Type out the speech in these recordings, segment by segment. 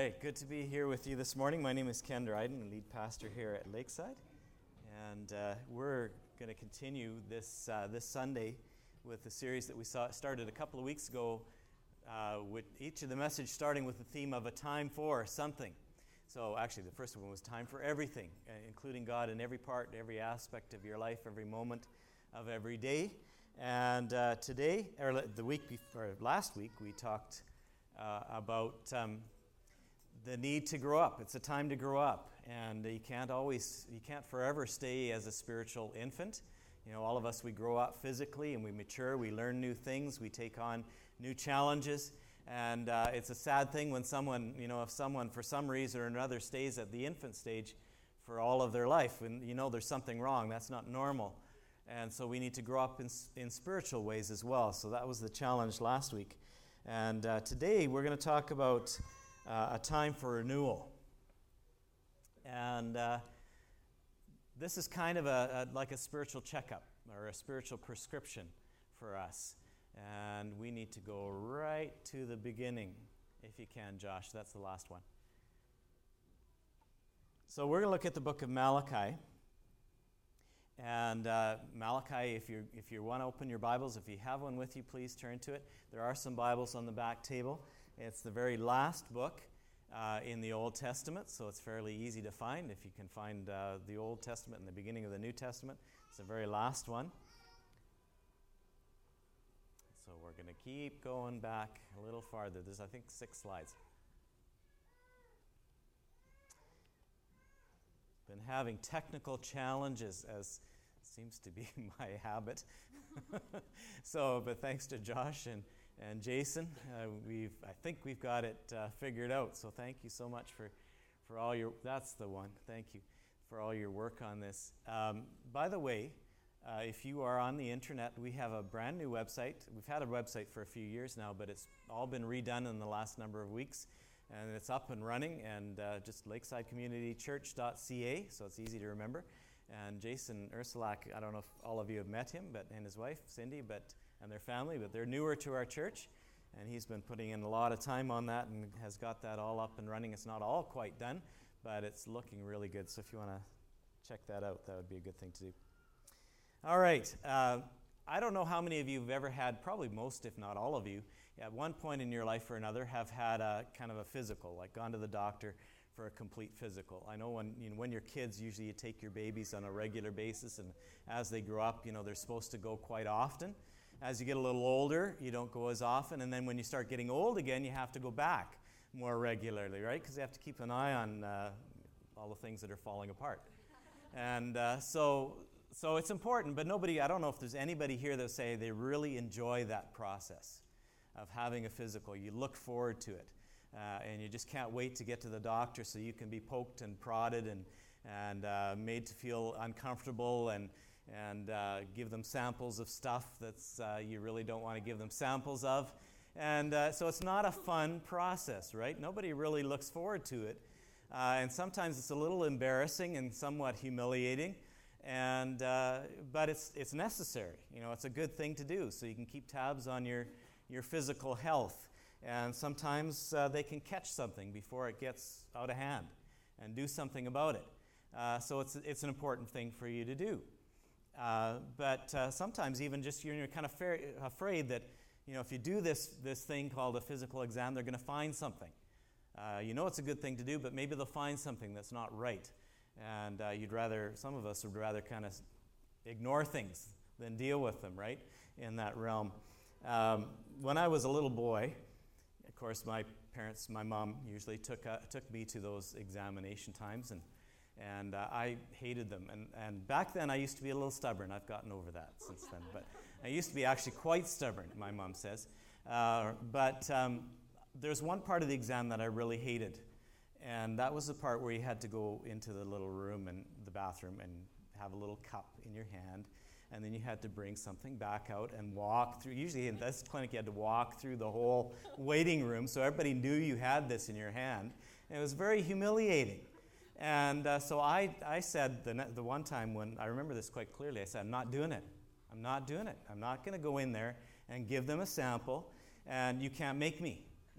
right, good to be here with you this morning. My name is Ken Dryden, lead pastor here at Lakeside, and we're going to continue this Sunday with the series that we started a couple of weeks ago, with each of the message starting with the theme of a time for something. So actually, the first one was time for everything, including God in every part, every aspect of your life, every moment of every day. And today, or the week before, last week, we talked about the need to grow up. It's a time to grow up, and you can't forever stay as a spiritual infant. You know, all of us, we grow up physically and we mature, we learn new things, we take on new challenges, and it's a sad thing when someone, if someone for some reason or another stays at the infant stage for all of their life, and there's something wrong. That's not normal. And so we need to grow up in spiritual ways as well. So that was the challenge last week. And today we're going to talk about a time for renewal. And this is kind of like a spiritual checkup or a spiritual prescription for us. And we need to go right to the beginning, if you can, Josh. That's the last one. So we're going to look at the book of Malachi. And Malachi, if you want to open your Bibles, if you have one with you, please turn to it. There are some Bibles on the back table. It's the very last book in the Old Testament, so it's fairly easy to find. If you can find the Old Testament and the beginning of the New Testament, it's the very last one. So we're going to keep going back a little farther. There's, I think, 6 slides. Been having technical challenges, as seems to be my habit. But thanks to Josh and Jason, I think we've got it figured out. So thank you so much for all your. That's the one. Thank you for all your work on this. By the way, if you are on the internet, we have a brand new website. We've had a website for a few years now, but it's all been redone in the last number of weeks. And it's up and running, and just lakesidecommunitychurch.ca, so it's easy to remember. And Jason Ursulak, I don't know if all of you have met him, and his wife, Cindy, and their family, but they're newer to our church. And he's been putting in a lot of time on that and has got that all up and running. It's not all quite done, but it's looking really good. So if you want to check that out, that would be a good thing to do. All right. I don't know how many of you have ever had, probably most, if not all of you, at one point in your life or another have had a kind of a physical, like gone to the doctor for a complete physical. I know when you're kids, usually you take your babies on a regular basis, and as they grow up, they're supposed to go quite often. As you get a little older, you don't go as often, and then when you start getting old again, you have to go back more regularly, right? Because you have to keep an eye on all the things that are falling apart. And So it's important, but I don't know if there's anybody here that say they really enjoy that process of having a physical. You look forward to it, and you just can't wait to get to the doctor so you can be poked and prodded and made to feel uncomfortable and give them samples of stuff that's you really don't want to give them samples of. And so it's not a fun process, right? Nobody really looks forward to it. And sometimes it's a little embarrassing and somewhat humiliating. But it's necessary. It's a good thing to do, so you can keep tabs on your physical health. And sometimes they can catch something before it gets out of hand and do something about it. So it's an important thing for you to do. But sometimes even just you're kind of afraid that if you do this thing called a physical exam, they're going to find something. It's a good thing to do, but maybe they'll find something that's not right. And some of us would rather kind of ignore things than deal with them, right, in that realm. When I was a little boy, of course, my mom usually took me to those examination times, and I hated them. And back then, I used to be a little stubborn. I've gotten over that since then. But I used to be actually quite stubborn, my mom says. But there's one part of the exam that I really hated. And that was the part where you had to go into the little room and the bathroom and have a little cup in your hand. And then you had to bring something back out and walk through. Usually in this clinic, you had to walk through the whole waiting room so everybody knew you had this in your hand. And it was very humiliating. And so I said the one time when, I remember this quite clearly, I said, I'm not doing it. I'm not doing it. I'm not going to go in there and give them a sample, and you can't make me.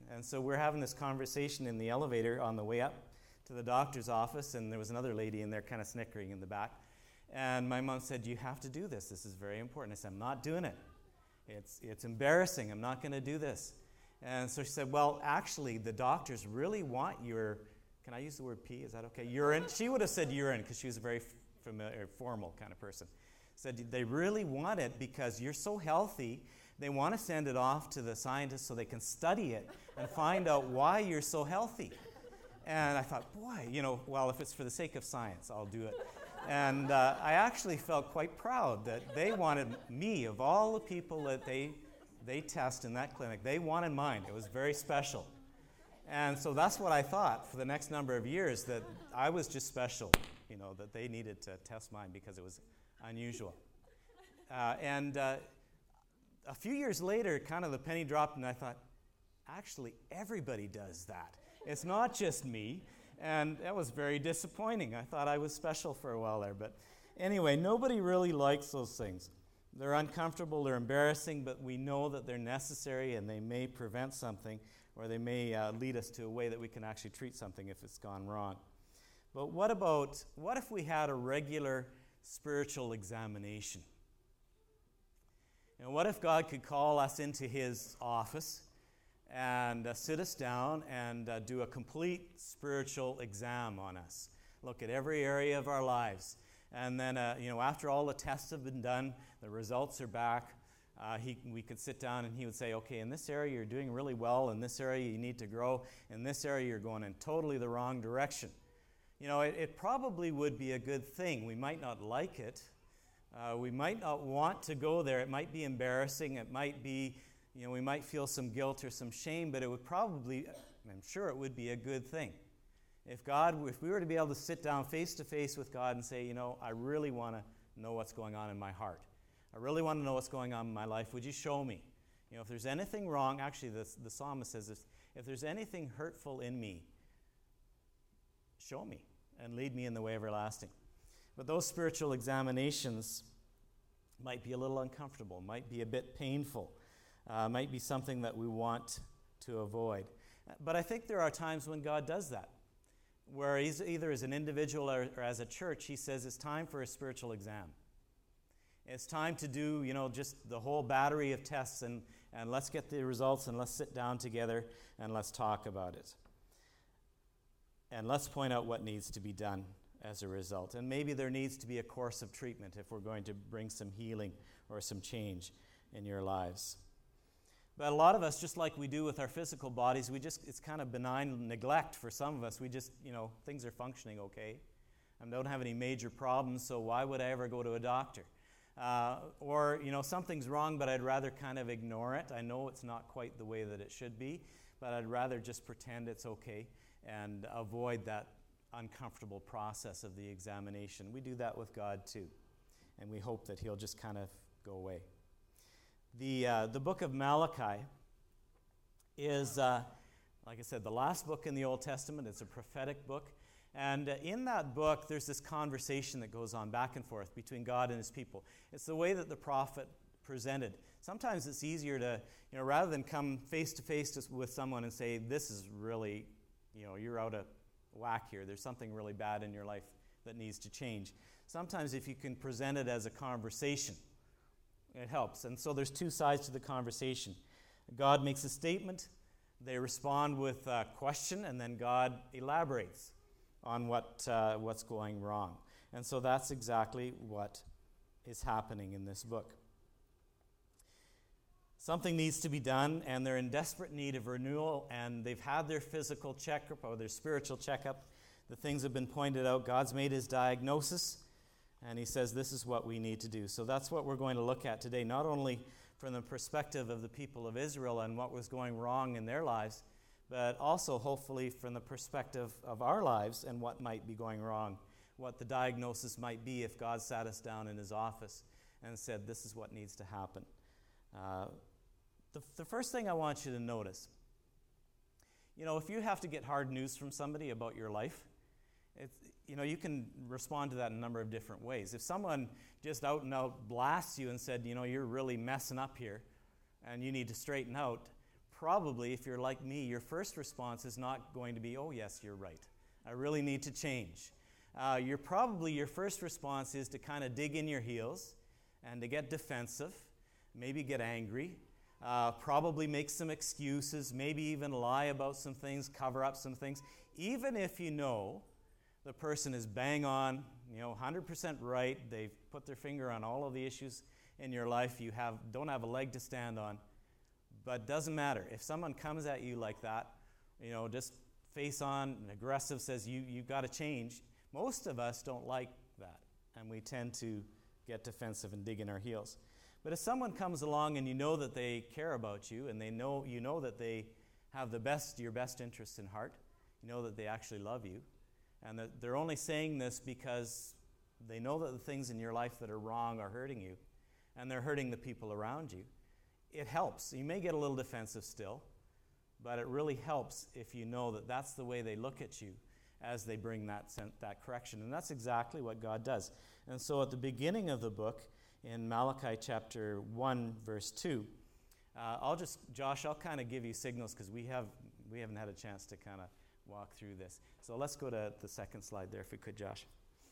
And so we're having this conversation in the elevator on the way up to the doctor's office, and there was another lady in there kind of snickering in the back. And my mom said, "You have to do this. This is very important." I said, "I'm not doing it. It's embarrassing. I'm not going to do this." And so she said, "Well, actually, the doctors really want your," can I use the word pee? Is that okay? Urine. She would have said urine because she was a very familiar, formal kind of person. Said they really want it because you're so healthy. They want to send it off to the scientists so they can study it and find out why you're so healthy. And I thought, boy, well, if it's for the sake of science, I'll do it. And I actually felt quite proud that they wanted me, of all the people that they test in that clinic, they wanted mine. It was very special. And so that's what I thought for the next number of years, that I was just special, that they needed to test mine because it was unusual. And a few years later, kind of the penny dropped, and I thought, actually, everybody does that. It's not just me. And that was very disappointing. I thought I was special for a while there. But anyway, nobody really likes those things. They're uncomfortable, they're embarrassing, but we know that they're necessary and they may prevent something, or they may lead us to a way that we can actually treat something if it's gone wrong. But what if we had a regular spiritual examination? And what if God could call us into His office and sit us down and do a complete spiritual exam on us? Look at every area of our lives. And then, after all the tests have been done, the results are back, we could sit down and He would say, okay, in this area you're doing really well, in this area you need to grow, in this area you're going in totally the wrong direction. It probably would be a good thing. We might not like it. We might not want to go there. It might be embarrassing. It might be, we might feel some guilt or some shame, but it would probably, I'm sure it would be a good thing. If we were to be able to sit down face to face with God and say, I really want to know what's going on in my heart. I really want to know what's going on in my life. Would you show me? If there's anything wrong, actually the psalmist says this, if there's anything hurtful in me, show me and lead me in the way everlasting. But those spiritual examinations might be a little uncomfortable, might be a bit painful, might be something that we want to avoid. But I think there are times when God does that, where He's either as an individual or as a church, He says it's time for a spiritual exam. It's time to do, just the whole battery of tests, and let's get the results, and let's sit down together, and let's talk about it. And let's point out what needs to be done as a result. And maybe there needs to be a course of treatment if we're going to bring some healing or some change in your lives. But a lot of us, just like we do with our physical bodies, it's kind of benign neglect for some of us. We just, things are functioning okay. I don't have any major problems, so why would I ever go to a doctor? Or something's wrong, but I'd rather kind of ignore it. I know it's not quite the way that it should be, but I'd rather just pretend it's okay and avoid that uncomfortable process of the examination. We do that with God too, and we hope that He'll just kind of go away. The book of Malachi is, like I said, the last book in the Old Testament. It's a prophetic book, and in that book there's this conversation that goes on back and forth between God and His people. It's the way that the prophet presented. Sometimes it's easier to, rather than come face to face with someone and say, this is really, you're out of whack here. There's something really bad in your life that needs to change. Sometimes if you can present it as a conversation, it helps. And so there's two sides to the conversation. God makes a statement, they respond with a question, and then God elaborates on what's going wrong. And so that's exactly what is happening in this book. Something needs to be done, and they're in desperate need of renewal, and they've had their physical checkup or their spiritual checkup. The things have been pointed out. God's made His diagnosis, and He says this is what we need to do. So that's what we're going to look at today, not only from the perspective of the people of Israel and what was going wrong in their lives, but also hopefully from the perspective of our lives and what might be going wrong, what the diagnosis might be if God sat us down in His office and said this is what needs to happen. The first thing I want you to notice, if you have to get hard news from somebody about your life, you can respond to that in a number of different ways. If someone just out and out blasts you and said, you're really messing up here and you need to straighten out, probably, if you're like me, your first response is not going to be, oh, yes, you're right. I really need to change. Your first response is to kind of dig in your heels and to get defensive, maybe get angry, probably make some excuses, maybe even lie about some things, cover up some things, even if you know the person is bang on, 100% right. They've put their finger on all of the issues in your life. You don't have a leg to stand on. But doesn't matter. If someone comes at you like that, just face on and aggressive, says you've got to change, most of us don't like that. And we tend to get defensive and dig in our heels. But if someone comes along and you know that they care about you and you know that they have your best interest in heart, you know that they actually love you, and that they're only saying this because they know that the things in your life that are wrong are hurting you, and they're hurting the people around you, it helps. You may get a little defensive still, but it really helps if you know that that's the way they look at you as they bring that correction. And that's exactly what God does. And so at the beginning of the book, in Malachi chapter 1, verse 2, Josh, I'll kind of give you signals because we haven't had a chance to kind of walk through this. So let's go to the second slide there, if we could, Josh.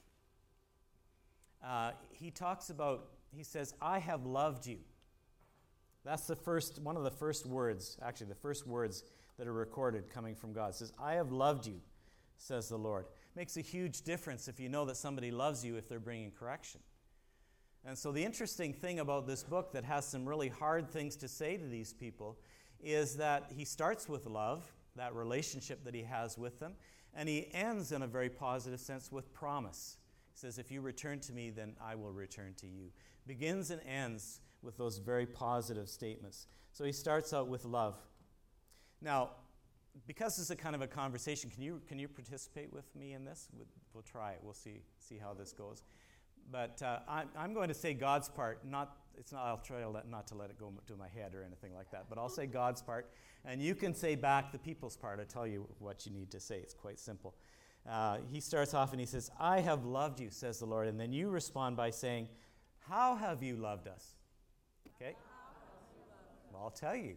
He says, I have loved you. That's one of the first words, actually the first words that are recorded coming from God. It says, I have loved you, says the Lord. Makes a huge difference if you know that somebody loves you if they're bringing correction. And so the interesting thing about this book that has some really hard things to say to these people is that he starts with love, that relationship that he has with them, and he ends in a very positive sense with promise. He says, if you return to me, then I will return to you. Begins and ends with those very positive statements. So he starts out with love. Now, because this is a kind of a conversation, can you participate with me in this? We'll try it. We'll see how this goes. But I'm going to say God's part. I'll try not to let it go to my head or anything like that. But I'll say God's part, and you can say back the people's part. I tell you what you need to say. It's quite simple. He starts off and he says, I have loved you, says the Lord. And then you respond by saying, how have you loved us? Okay? Well, I'll tell you.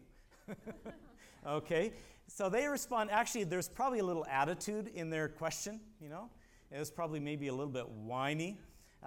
Okay? So they respond. Actually, there's probably a little attitude in their question, It was probably maybe a little bit whiny.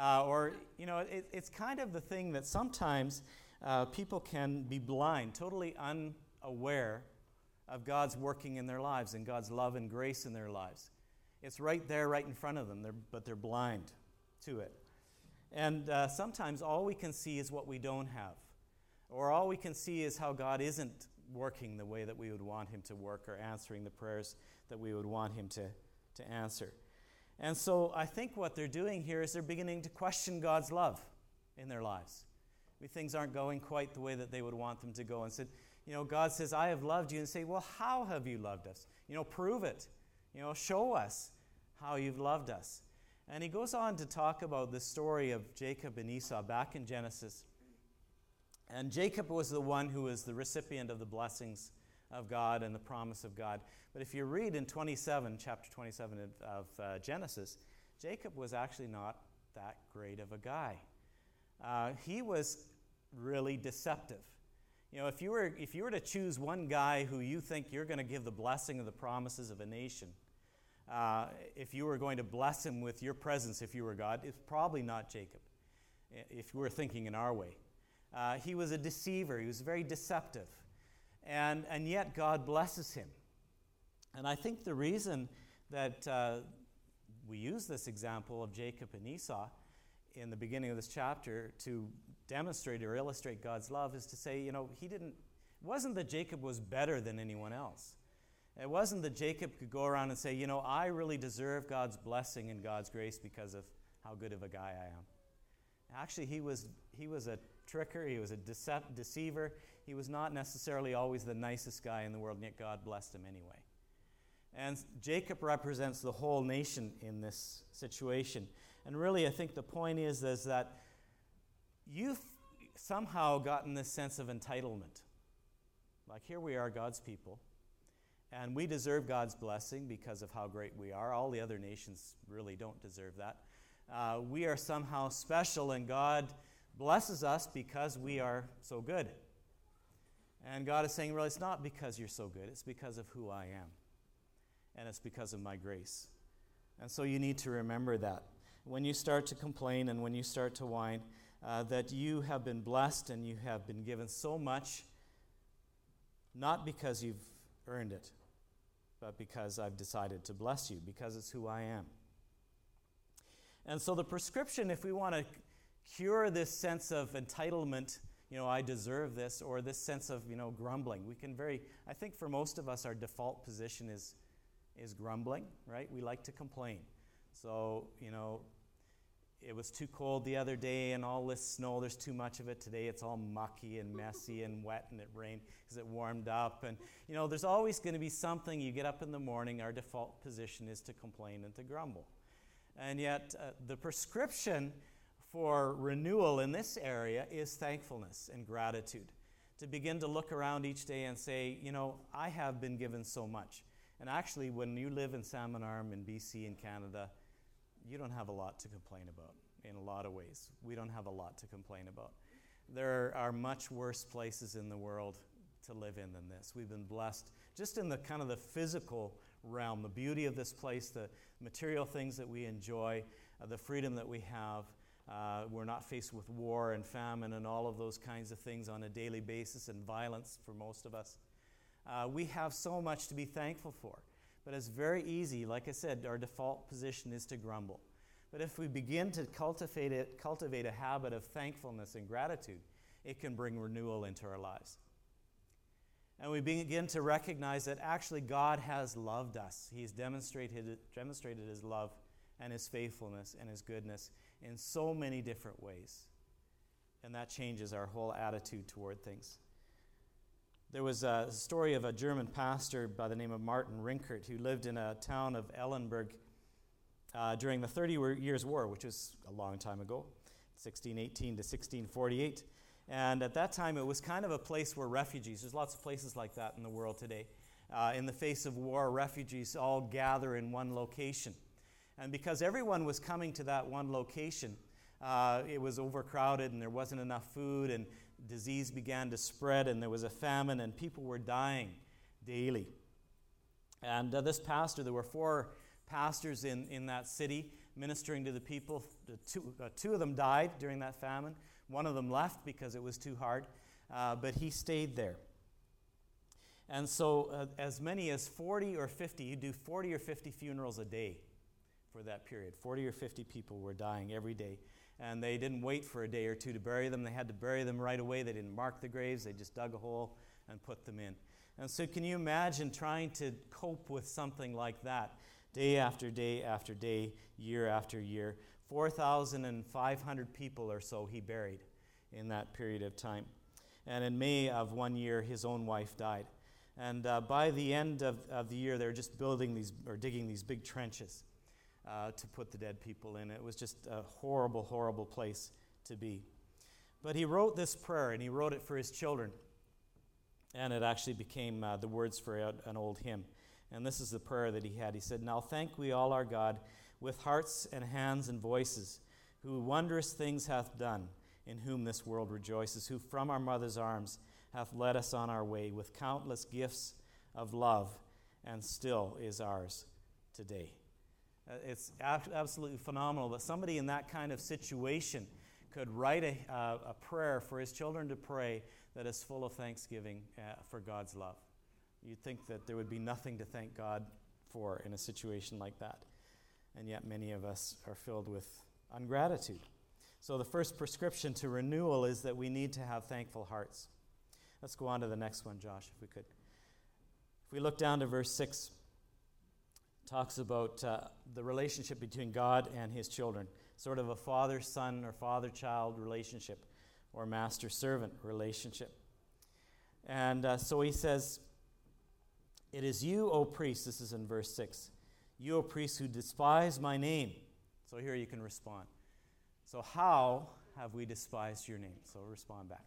It's kind of the thing that sometimes people can be blind, totally unaware of God's working in their lives and God's love and grace in their lives. It's right there, right in front of them, but they're blind to it. And sometimes all we can see is what we don't have. Or all we can see is how God isn't working the way that we would want him to work or answering the prayers that we would want him to answer. And so I think what they're doing here is they're beginning to question God's love in their lives. Maybe things aren't going quite the way that they would want them to go. And said, God says, I have loved you. And say, well, how have you loved us? Prove it. Show us how you've loved us. And he goes on to talk about the story of Jacob and Esau back in Genesis. And Jacob was the one who was the recipient of the blessings of God and the promise of God. But if you read in chapter 27 of Genesis, Jacob was actually not that great of a guy. He was really deceptive. If you were to choose one guy who you think you're going to give the blessing of the promises of a nation, if you were going to bless him with your presence, if you were God, it's probably not Jacob, if you were thinking in our way. He was a deceiver. He was very deceptive. And yet God blesses him. And I think the reason that we use this example of Jacob and Esau in the beginning of this chapter to demonstrate or illustrate God's love is to say, it wasn't that Jacob was better than anyone else. It wasn't that Jacob could go around and say, I really deserve God's blessing and God's grace because of how good of a guy I am. Actually, he was a tricker. He was a deceiver. He was not necessarily always the nicest guy in the world, and yet God blessed him anyway. And Jacob represents the whole nation in this situation. And really, I think the point is that you've somehow gotten this sense of entitlement. Like, here we are, God's people, and we deserve God's blessing because of how great we are. All the other nations really don't deserve that. We are somehow special, and God blesses us because we are so good. And God is saying, really, it's not because you're so good. It's because of who I am. And it's because of my grace. And so you need to remember that. When you start to complain and when you start to whine, that you have been blessed and you have been given so much, not because you've earned it, but because I've decided to bless you, because it's who I am. And so the prescription, if we want to cure this sense of entitlement, I deserve this, or this sense of, grumbling, I think for most of us, our default position is grumbling, right? We like to complain. So, it was too cold the other day and all this snow, there's too much of it. Today it's all mucky and messy and wet and it rained because it warmed up. And, there's always going to be something. You get up in the morning, our default position is to complain and to grumble. And yet the prescription for renewal in this area is thankfulness and gratitude. To begin to look around each day and say, I have been given so much. And actually, when you live in Salmon Arm in BC in Canada, you don't have a lot to complain about in a lot of ways. We don't have a lot to complain about. There are much worse places in the world to live in than this. We've been blessed just in the kind of the physical realm, the beauty of this place, the material things that we enjoy, the freedom that we have. We're not faced with war and famine and all of those kinds of things on a daily basis and violence for most of us. We have so much to be thankful for. But it's very easy, like I said, our default position is to grumble. But if we begin to cultivate a habit of thankfulness and gratitude, it can bring renewal into our lives. And we begin to recognize that actually God has loved us. He's demonstrated His love and His faithfulness and His goodness in so many different ways. And that changes our whole attitude toward things. There was a story of a German pastor by the name of Martin Rinkert who lived in a town of Ellenberg during the 30 Years' War, which was a long time ago, 1618 to 1648. And at that time, it was kind of a place where refugees, there's lots of places like that in the world today. In the face of war, refugees all gather in one location. And because everyone was coming to that one location, it was overcrowded and there wasn't enough food, and disease began to spread, and there was a famine, and people were dying daily. And this pastor, there were 4 pastors in that city ministering to the people. Two of them died during that famine. One of them left because it was too hard, but he stayed there. And so as many as 40 or 50, you do 40 or 50 funerals a day for that period. 40 or 50 people were dying every day. And they didn't wait for a day or two to bury them. They had to bury them right away. They didn't mark the graves. They just dug a hole and put them in. And so can you imagine trying to cope with something like that day after day after day, year after year? 4,500 people or so he buried in that period of time. And in May of one year, his own wife died. And by the end of the year, they were just digging these big trenches to put the dead people in. It was just a horrible, horrible place to be. But he wrote this prayer, and he wrote it for his children. And it actually became the words for an old hymn. And this is the prayer that he had. He said, "Now thank we all our God with hearts and hands and voices, who wondrous things hath done, in whom this world rejoices, who from our mother's arms hath led us on our way with countless gifts of love, and still is ours today." It's absolutely phenomenal that somebody in that kind of situation could write a prayer for his children to pray that is full of thanksgiving for God's love. You'd think that there would be nothing to thank God for in a situation like that. And yet many of us are filled with ungratitude. So the first prescription to renewal is that we need to have thankful hearts. Let's go on to the next one, Josh, if we could. If we look down to verse 6, talks about the relationship between God and his children, sort of a father-son or father-child relationship or master-servant relationship. And so he says, "It is you, O priest," this is in verse 6, "you, O priests, who despise my name." So here you can respond. So how have we despised your name? So respond back.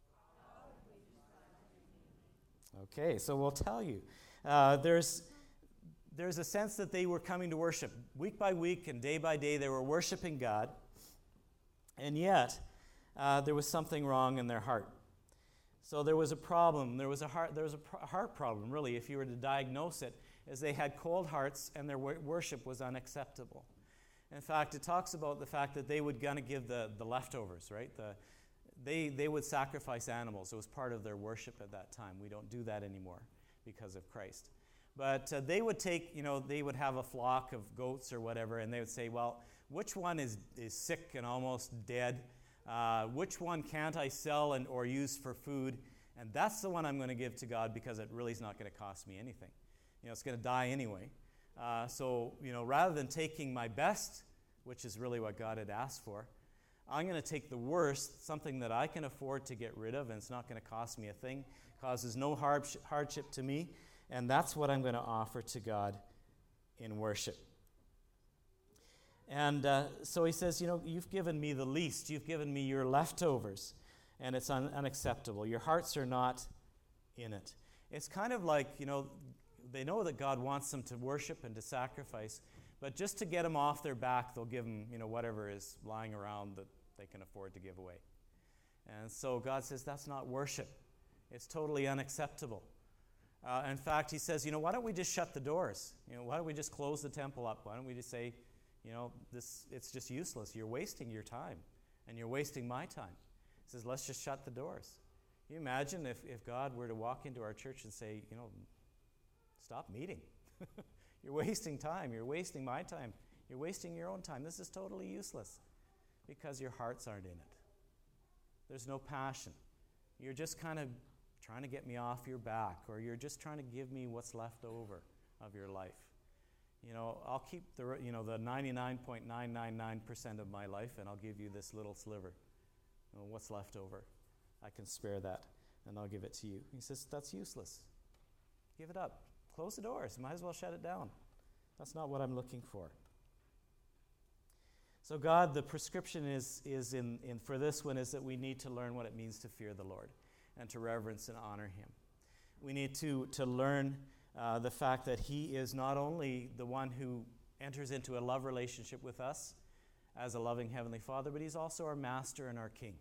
Okay, so we'll tell you. There's a sense that they were coming to worship. Week by week and day by day, they were worshiping God. And yet, there was something wrong in their heart. So there was a problem. There was a heart problem, really, if you were to diagnose it, as they had cold hearts and their worship was unacceptable. In fact, it talks about the fact that they would gonna give the leftovers, right? They would sacrifice animals. It was part of their worship at that time. We don't do that anymore because of Christ. But they would take, they would have a flock of goats or whatever, and they would say, well, which one is sick and almost dead? Which one can't I sell or use for food? And that's the one I'm going to give to God because it really is not going to cost me anything. It's going to die anyway. So, rather than taking my best, which is really what God had asked for, I'm going to take the worst, something that I can afford to get rid of, and it's not going to cost me a thing, causes no hardship to me, and that's what I'm going to offer to God in worship. And so he says, you've given me the least. You've given me your leftovers, and it's unacceptable. Your hearts are not in it. It's kind of like, they know that God wants them to worship and to sacrifice, but just to get them off their back, they'll give them, whatever is lying around that they can afford to give away. And so God says that's not worship. It's totally unacceptable. In fact, he says, why don't we just shut the doors? Why don't we just close the temple up? Why don't we just say, it's just useless. You're wasting your time, and you're wasting my time. He says, let's just shut the doors. Can you imagine if God were to walk into our church and say, stop meeting. You're wasting time. You're wasting my time. You're wasting your own time. This is totally useless because your hearts aren't in it. There's no passion. You're just kind of trying to get me off your back, or you're just trying to give me what's left over of your life. I'll keep the 99.999% of my life, and I'll give you this little sliver. What's left over? I can spare that, and I'll give it to you. He says, that's useless. Give it up. Close the doors. Might as well shut it down. That's not what I'm looking for. So God, the prescription is in for this one is that we need to learn what it means to fear the Lord and to reverence and honor Him. We need to learn the fact that He is not only the one who enters into a love relationship with us as a loving Heavenly Father, but He's also our Master and our King.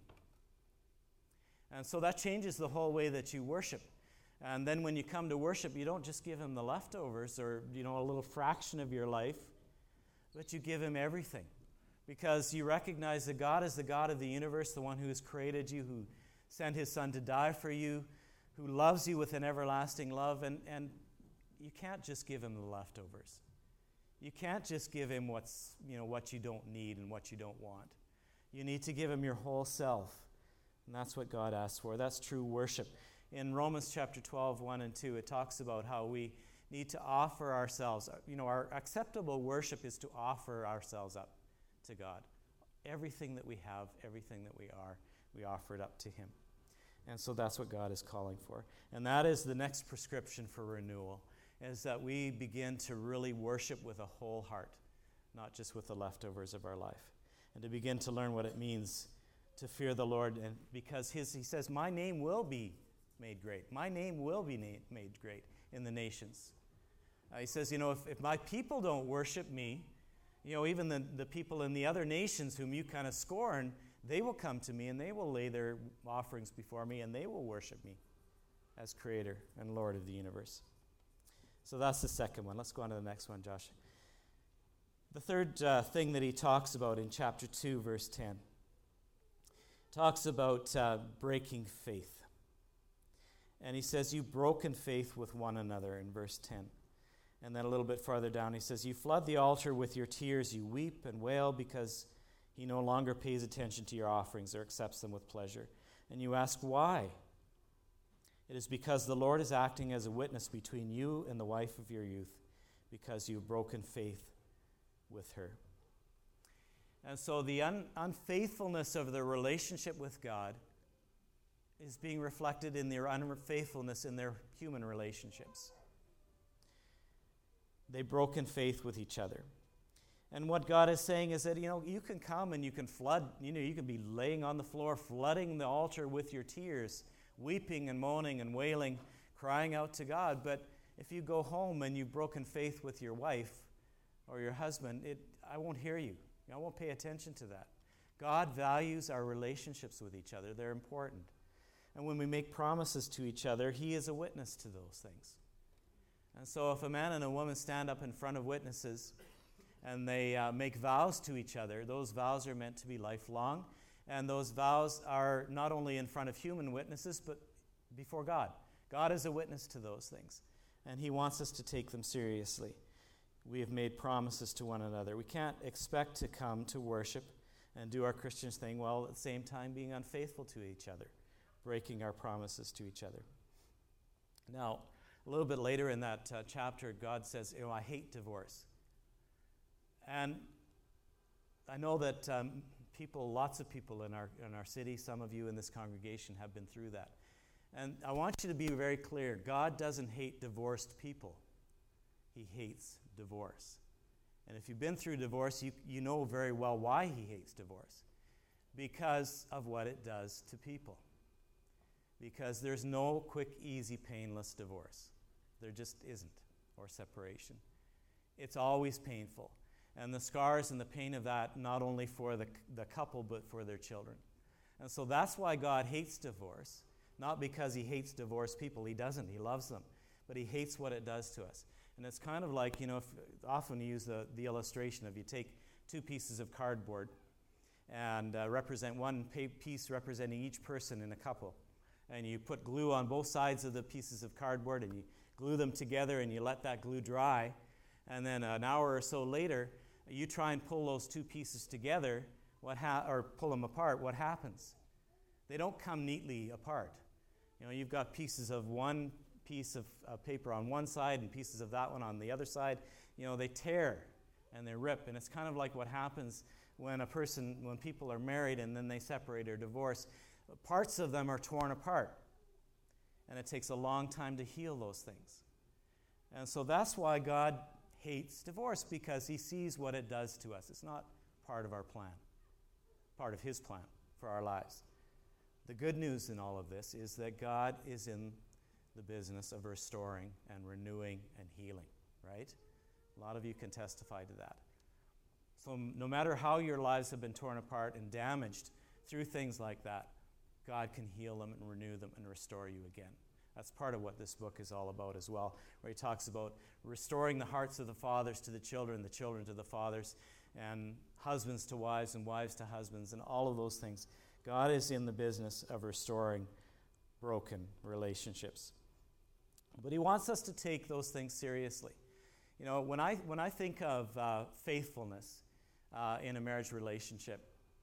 And so that changes the whole way that you worship. And then when you come to worship, you don't just give Him the leftovers or, a little fraction of your life, but you give Him everything. Because you recognize that God is the God of the universe, the one who has created you, who sent His Son to die for you, who loves you with an everlasting love, and you can't just give Him the leftovers. You can't just give Him what you don't need and what you don't want. You need to give Him your whole self. And that's what God asks for. That's true worship. In Romans chapter 12, 1 and 2, it talks about how we need to offer ourselves. Our acceptable worship is to offer ourselves up to God. Everything that we have, everything that we are, we offer it up to Him. And so that's what God is calling for. And that is the next prescription for renewal, is that we begin to really worship with a whole heart, not just with the leftovers of our life. And to begin to learn what it means to fear the Lord. And because He says, my name will be made great. My name will be made great in the nations. He says, if my people don't worship me, even the people in the other nations whom you kind of scorn, they will come to me and they will lay their offerings before me and they will worship me as Creator and Lord of the universe. So that's the second one. Let's go on to the next one, Josh. The third thing that he talks about in chapter 2, verse 10, talks about breaking faith. And he says, you've broken faith with one another in verse 10. And then a little bit farther down, he says, you flood the altar with your tears, you weep and wail because He no longer pays attention to your offerings or accepts them with pleasure. And you ask, why? It is because the Lord is acting as a witness between you and the wife of your youth, because you've broken faith with her. And so the unfaithfulness of their relationship with God is being reflected in their unfaithfulness in their human relationships. They've broken faith with each other. And what God is saying is that, you can come and you can flood, you can be laying on the floor, flooding the altar with your tears, weeping and moaning and wailing, crying out to God. But if you go home and you've broken faith with your wife or your husband, I won't hear you. I won't pay attention to that. God values our relationships with each other. They're important. And when we make promises to each other, he is a witness to those things. And so if a man and a woman stand up in front of witnesses and they make vows to each other, those vows are meant to be lifelong. And those vows are not only in front of human witnesses, but before God. God is a witness to those things. And he wants us to take them seriously. We have made promises to one another. We can't expect to come to worship and do our Christian thing while at the same time being unfaithful to each other, breaking our promises to each other. Now, a little bit later in that chapter, God says, I hate divorce. And I know that lots of people in our city, some of you in this congregation have been through that. And I want you to be very clear. God doesn't hate divorced people. He hates divorce. And if you've been through divorce, you know very well why he hates divorce. Because of what it does to people. Because there's no quick, easy, painless divorce. There just isn't, or separation. It's always painful. And the scars and the pain of that, not only for the couple, but for their children. And so that's why God hates divorce. Not because he hates divorced people. He doesn't. He loves them. But he hates what it does to us. And it's kind of like, often we use the illustration of you take two pieces of cardboard and represent one piece representing each person in a couple. And you put glue on both sides of the pieces of cardboard and you glue them together and you let that glue dry. And then an hour or so later, you try and pull those two pieces together or pull them apart. What happens? They don't come neatly apart. You've got pieces of one piece of paper on one side and pieces of that one on the other side. They tear and they rip. And it's kind of like what happens when people are married and then they separate or divorce. Parts of them are torn apart. And it takes a long time to heal those things. And so that's why God hates divorce, because he sees what it does to us. It's not part of our plan, part of his plan for our lives. The good news in all of this is that God is in the business of restoring and renewing and healing, right? A lot of you can testify to that. So no matter how your lives have been torn apart and damaged through things like that, God can heal them and renew them and restore you again. That's part of what this book is all about as well, where he talks about restoring the hearts of the fathers to the children to the fathers, and husbands to wives and wives to husbands, and all of those things. God is in the business of restoring broken relationships. But he wants us to take those things seriously. When I think of faithfulness in a marriage relationship,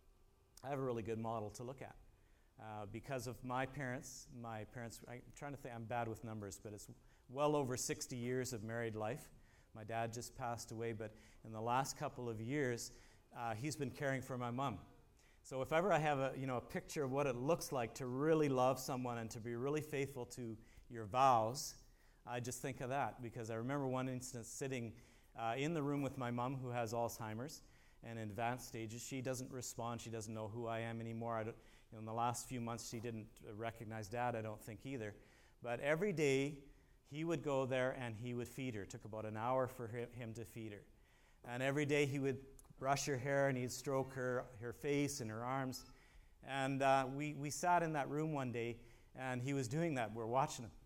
I have a really good model to look at. Because of my parents, I'm trying to think, I'm bad with numbers, but it's well over 60 years of married life. My dad just passed away, but in the last couple of years, he's been caring for my mom. So if ever I have a picture of what it looks like to really love someone and to be really faithful to your vows, I just think of that, because I remember one instance sitting in the room with my mom, who has Alzheimer's, and in advanced stages. She doesn't respond. She doesn't know who I am anymore. In the last few months, she didn't recognize Dad, I don't think either. But every day, he would go there and he would feed her. It took about an hour for him to feed her. And every day, he would brush her hair and he'd stroke her face and her arms. And we sat in that room one day, and he was doing that. We're watching him.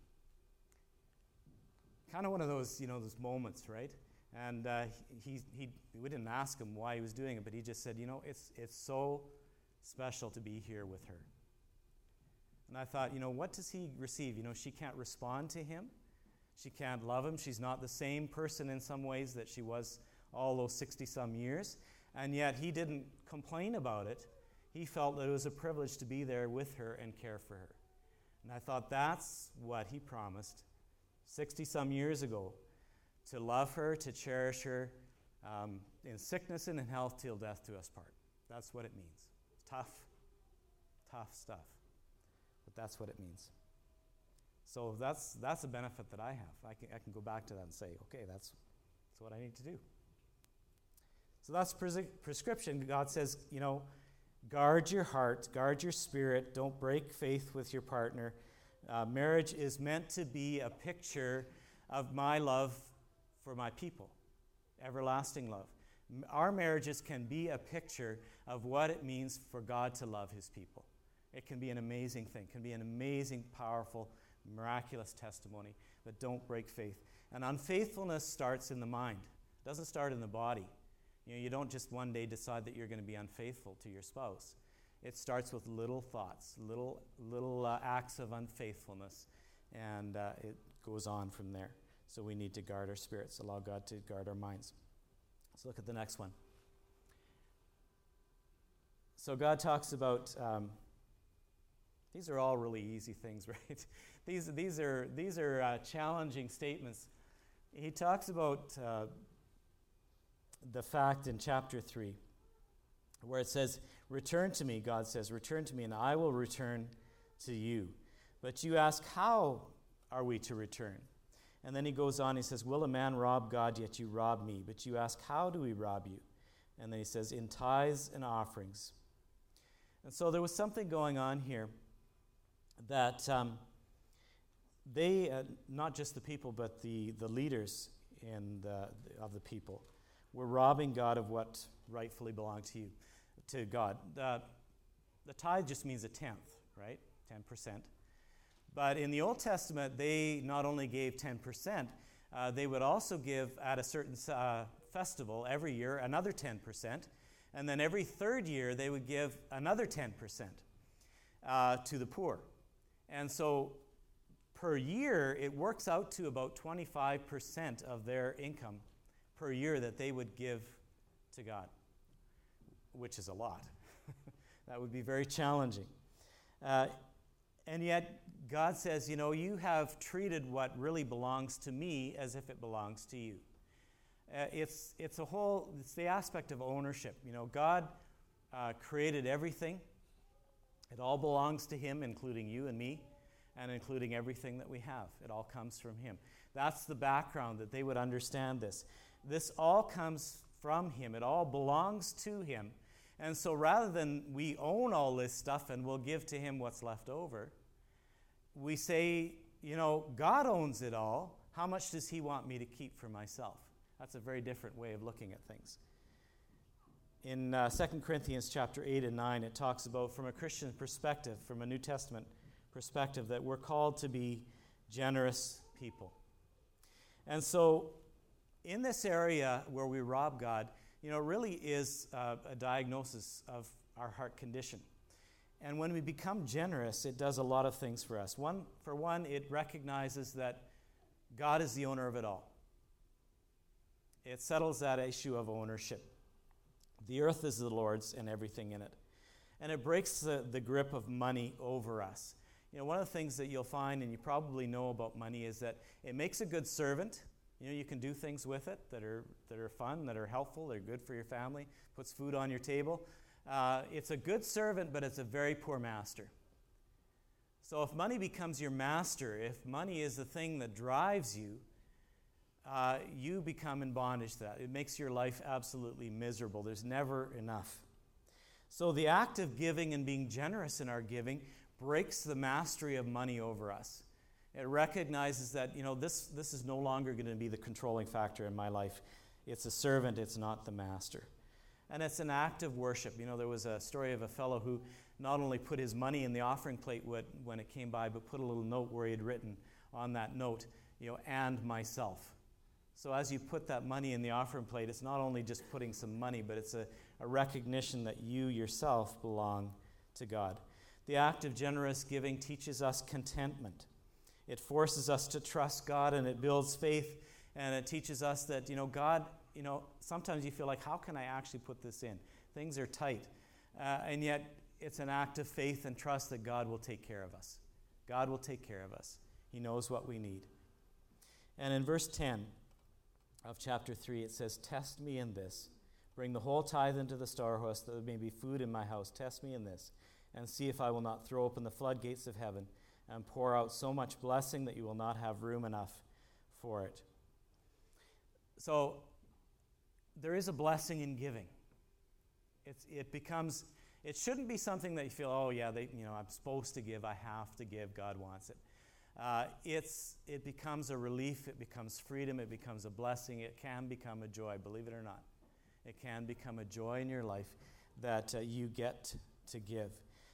Kind of one of those, those moments, right? And we didn't ask him why he was doing it, but he just said, it's so special to be here with her. And I thought, what does he receive? She can't respond to him. She can't love him. She's not the same person in some ways that she was all those 60-some years. And yet he didn't complain about it. He felt that it was a privilege to be there with her and care for her. And I thought that's what he promised 60-some years ago, to love her, to cherish her, in sickness and in health till death do us part. That's what it means. Tough stuff. But that's what it means. So that's a benefit that I have. I can go back to that and say, okay, that's what I need to do. So that's prescription. God says, guard your heart, guard your spirit, don't break faith with your partner. Marriage is meant to be a picture of my love for my people, everlasting love. Our marriages can be a picture of what it means for God to love his people. It can be an amazing thing, can be an amazing, powerful, miraculous testimony, but don't break faith. And unfaithfulness starts in the mind. It doesn't start in the body. You don't just one day decide that you're going to be unfaithful to your spouse. It starts with little thoughts, little acts of unfaithfulness, and it goes on from there. So we need to guard our spirits, allow God to guard our minds. Let's look at the next one. So God talks about, these are all really easy things, right? These are challenging statements. He talks about the fact in chapter 3 where it says, return to me, God says, return to me, and I will return to you. But you ask, how are we to return? And then he goes on, he says, will a man rob God, yet you rob me? But you ask, how do we rob you? And then he says, in tithes and offerings. And so there was something going on here that they, not just the people, but the leaders of the people, were robbing God of what rightfully belonged to God. The tithe just means a tenth, right? 10%. But in the Old Testament, they not only gave 10%, they would also give at a certain festival every year another 10%, and then every third year they would give another 10% to the poor. And so per year, it works out to about 25% of their income per year that they would give to God, which is a lot. That would be very challenging. And yet, God says, you have treated what really belongs to me as if it belongs to you. It's the aspect of ownership. God created everything. It all belongs to him, including you and me, and including everything that we have. It all comes from him. That's the background, that they would understand this. This all comes from him. It all belongs to him. And so rather than we own all this stuff and we'll give to him what's left over, we say, God owns it all. How much does he want me to keep for myself? That's a very different way of looking at things. In 2 Corinthians chapter 8 and 9, it talks about, from a Christian perspective, from a New Testament perspective, that we're called to be generous people. And so in this area where we rob God, really is a diagnosis of our heart condition. And when we become generous, it does a lot of things for us. For one, it recognizes that God is the owner of it all. It settles that issue of ownership. The earth is the Lord's and everything in it. And it breaks the grip of money over us. One of the things that you'll find, and you probably know about money, is that it makes a good servant. You can do things with it that are fun, that are helpful, that are good for your family, puts food on your table. It's a good servant, but it's a very poor master. So if money becomes your master, if money is the thing that drives you, you become in bondage to that. It makes your life absolutely miserable. There's never enough. So the act of giving and being generous in our giving breaks the mastery of money over us. It recognizes that, this is no longer going to be the controlling factor in my life. It's a servant, it's not the master. And it's an act of worship. There was a story of a fellow who not only put his money in the offering plate when it came by, but put a little note where he had written on that note, and myself. So as you put that money in the offering plate, it's not only just putting some money, but it's a recognition that you yourself belong to God. The act of generous giving teaches us contentment. It forces us to trust God, and it builds faith, and it teaches us that, God, sometimes you feel like, how can I actually put this in? Things are tight. And yet, it's an act of faith and trust that God will take care of us. God will take care of us. He knows what we need. And in verse 10 of chapter 3, it says, test me in this. Bring the whole tithe into the storehouse, that there may be food in my house. Test me in this, and see if I will not throw open the floodgates of heaven and pour out so much blessing that you will not have room enough for it. So there is a blessing in giving. It shouldn't be something that you feel, I'm supposed to give, I have to give, God wants it. It becomes a relief, it becomes freedom, it becomes a blessing, it can become a joy, believe it or not. It can become a joy in your life that you get to give.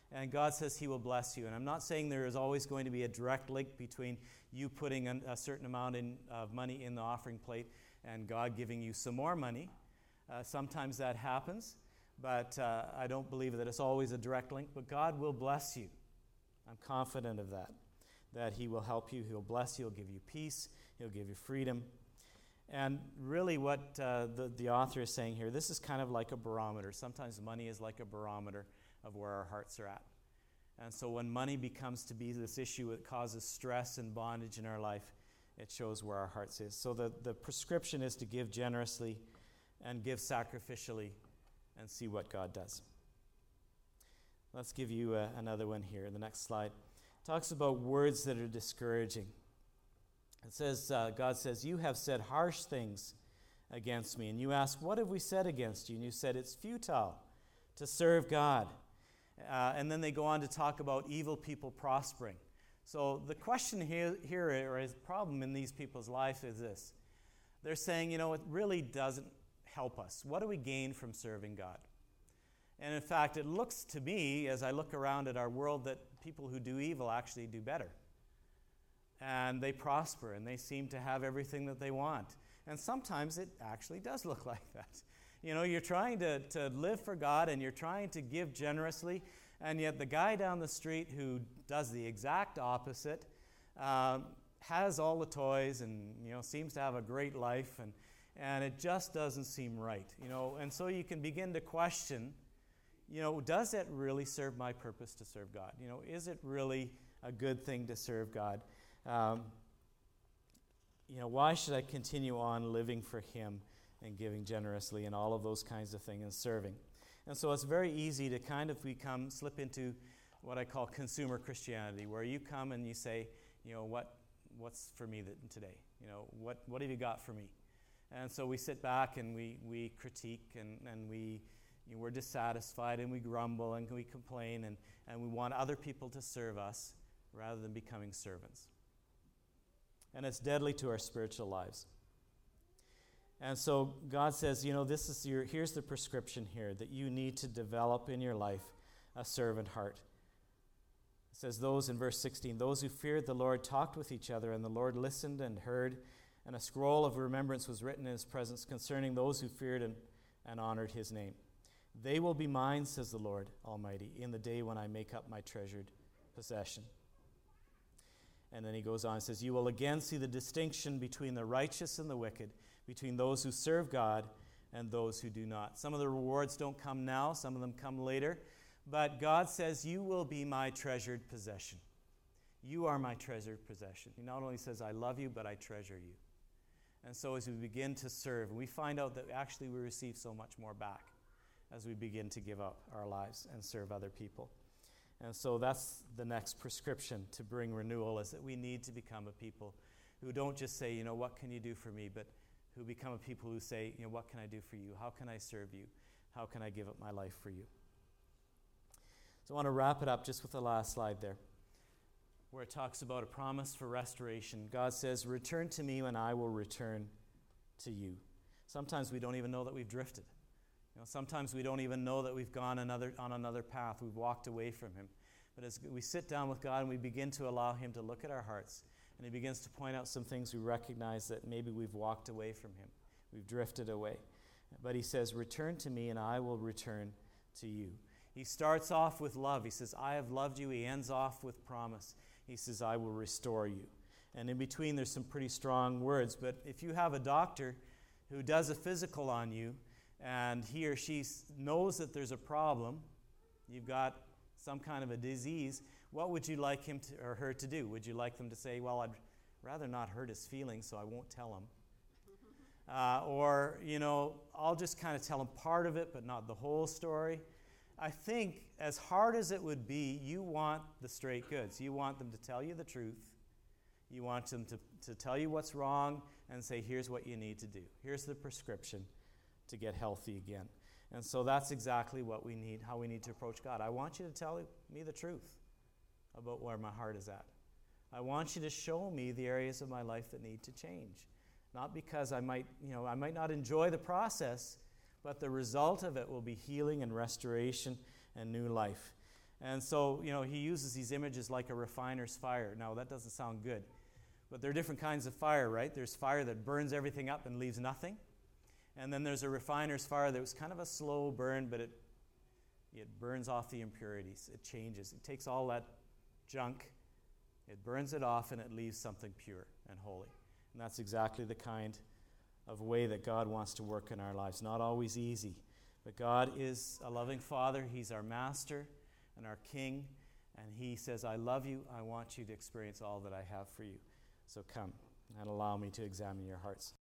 and God says He will bless you. And I'm not saying there is always going to be a direct link between you putting a certain amount of money in the offering plate and God giving you some more money. Sometimes that happens, but I don't believe that it's always a direct link. But God will bless you. I'm confident of that He will help you. He'll bless you. He'll give you peace. He'll give you freedom. And really what the author is saying here, this is kind of like a barometer. Sometimes money is like a barometer of where our hearts are at. And so when money becomes to be this issue, it causes stress and bondage in our life, it shows where our hearts is. So the prescription is to give generously and give sacrificially and see what God does. Let's give you another one here. The next slide talks about words that are discouraging. It says, God says, you have said harsh things against me. And you ask, what have we said against you? And you said, it's futile to serve God. And then they go on to talk about evil people prospering. So the question here or the problem in these people's life is this. They're saying, it really doesn't help us. What do we gain from serving God? And in fact, it looks to me, as I look around at our world, that people who do evil actually do better. And they prosper, and they seem to have everything that they want. And sometimes it actually does look like that. You're trying to live for God, and you're trying to give generously, and yet the guy down the street who does the exact opposite has all the toys and, seems to have a great life, and it just doesn't seem right. And so you can begin to question, does it really serve my purpose to serve God? Is it really a good thing to serve God? Why should I continue on living for Him and giving generously and all of those kinds of things and serving? And so it's very easy to kind of slip into what I call consumer Christianity, where you come and you say, what's for me today? What have you got for me? And so we sit back and we critique and we're dissatisfied and we grumble and we complain and we want other people to serve us rather than becoming servants. And it's deadly to our spiritual lives. And so God says, here's the prescription here, that you need to develop in your life a servant heart. It says those in verse 16, those who feared the Lord talked with each other, and the Lord listened and heard, and a scroll of remembrance was written in His presence concerning those who feared and honored His name. They will be mine, says the Lord Almighty, in the day when I make up my treasured possession. And then he goes on and says, you will again see the distinction between the righteous and the wicked, between those who serve God and those who do not. Some of the rewards don't come now, some of them come later, but God says, you will be my treasured possession. You are my treasured possession. He not only says, I love you, but I treasure you. And so as we begin to serve, we find out that actually we receive so much more back as we begin to give up our lives and serve other people. And so that's the next prescription to bring renewal, is that we need to become a people who don't just say, what can you do for me, but who become a people who say, what can I do for you? How can I serve you? How can I give up my life for you? So I want to wrap it up just with the last slide there, where it talks about a promise for restoration. God says, return to me and I will return to you. Sometimes we don't even know that we've drifted. Sometimes we don't even know that we've gone on another path. We've walked away from Him. But as we sit down with God and we begin to allow Him to look at our hearts, and He begins to point out some things, we recognize that maybe we've walked away from Him. We've drifted away. But He says, return to me and I will return to you. He starts off with love. He says, I have loved you. He ends off with promise. He says, I will restore you. And in between there's some pretty strong words. But if you have a doctor who does a physical on you, and he or she knows that there's a problem, you've got some kind of a disease, what would you like him or her to do? Would you like them to say, well, I'd rather not hurt his feelings, so I won't tell him? Or, I'll just kind of tell him part of it, but not the whole story. I think as hard as it would be, you want the straight goods. You want them to tell you the truth. You want them to tell you what's wrong and say, here's what you need to do. Here's the prescription to get healthy again. And so that's exactly what we need, how we need to approach God. I want you to tell me the truth about where my heart is at. I want you to show me the areas of my life that need to change. Not because I might not enjoy the process, but the result of it will be healing and restoration and new life. And so, he uses these images like a refiner's fire. Now, that doesn't sound good. But there are different kinds of fire, right? There's fire that burns everything up and leaves nothing. And then there's a refiner's fire that was kind of a slow burn, but it burns off the impurities. It changes. It takes all that junk, it burns it off, and it leaves something pure and holy. And that's exactly the kind of way that God wants to work in our lives. Not always easy, but God is a loving Father. He's our Master and our King, and He says, I love you. I want you to experience all that I have for you. So come and allow me to examine your hearts.